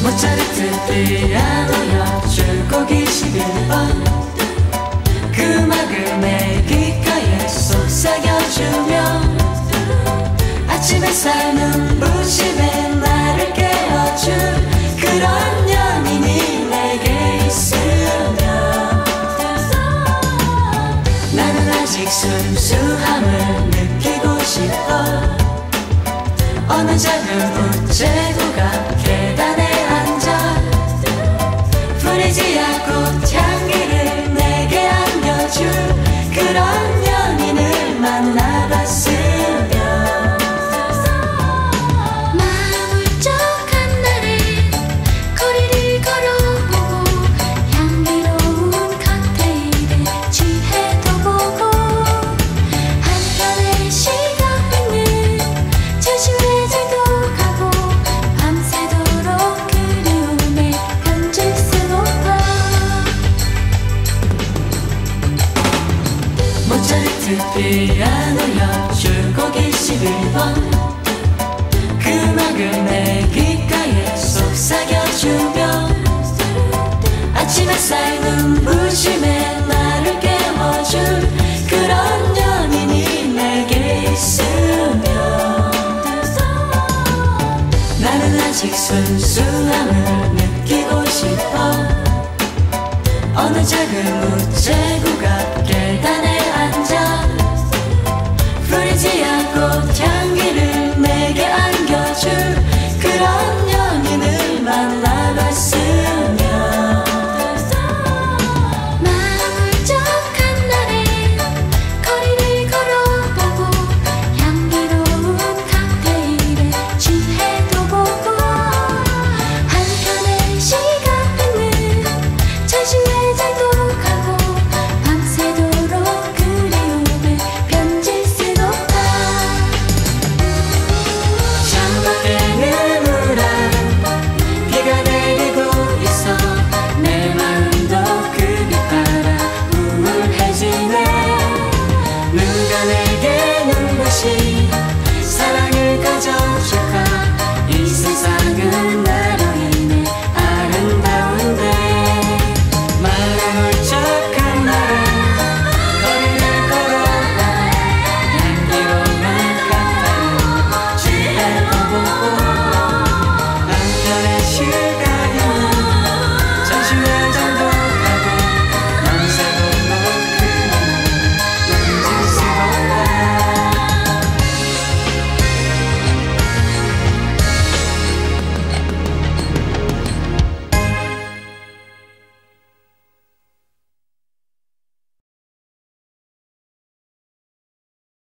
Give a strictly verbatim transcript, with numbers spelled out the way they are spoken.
모차르트 피아노 연주곡 이십일 번 그 음악을 내 귓가에 속삭여주며 아침 햇살 눈부심에 나를 깨워줄 그런 연인이 내게 있으면 나는 아직 순수함을 느끼고 싶어. 어느 작은 우체국가 계단에 앉아 프리지아 꽃향기를 내게 안겨줄 그런 연인을 만나봤으면. 마음 울적한 날에 거리를 걸어보고 향기로운 칵테일에 취해도 보고 한편의 시간은 저시회절도 가고 밤새도록 그리움에 편지를 쓰고파. 모차르트 피아노 연주곡 이십일 번 그 음악을 내 귓가에 속삭여주며 아침 햇살 눈부심에 나를 깨워줄 그런 연인이 내게 있으면 나는 아직 순수함을 느끼고 싶어. 어느 작은 우체국가 계단에 앉아 프리지아 꽃향기를 내게 안겨줄